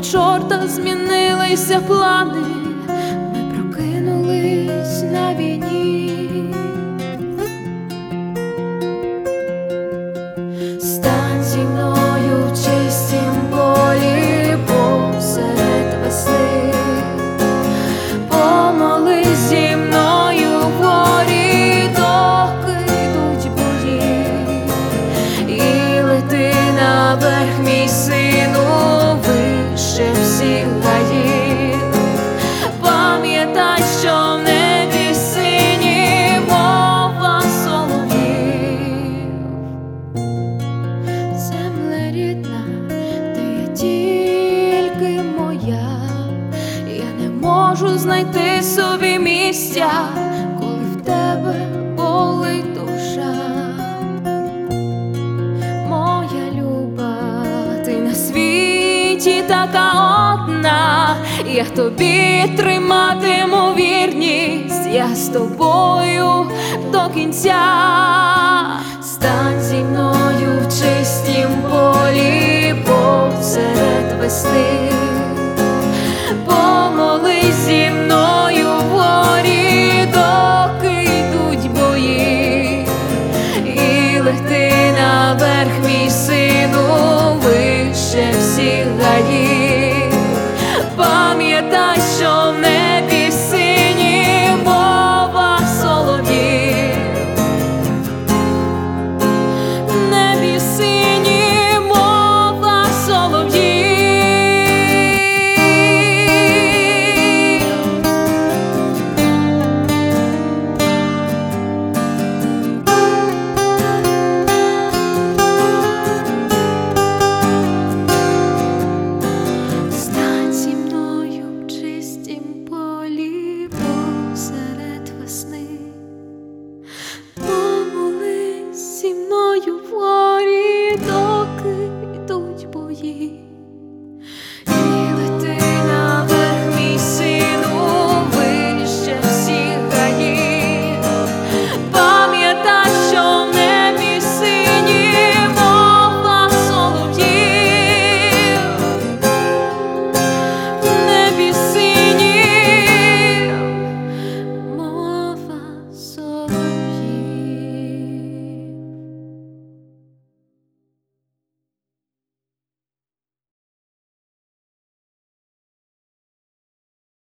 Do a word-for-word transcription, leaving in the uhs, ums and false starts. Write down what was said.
чорта змінилися плани, ми прокинулись на війні. Стань зі мною в чистім полі посеред весни, помолись зі мною в горі, доки йдуть бої, і лети наверх, мій сину, вище всіх гаїв. Пам'ятай, що в небі синій мова солов'їв. Земле рідна, ти є тільки моя, я не можу знайти собі місця, коли в тебе болить душа. Моя люба, ти на світі така одна, я тобі триматиму вірність, я з тобою до кінця. Стань зі мною в чистім полі посеред весни, помолись зі мною в горі, доки йдуть бої, і лети наверх, мій сину, вище всіх гаїв.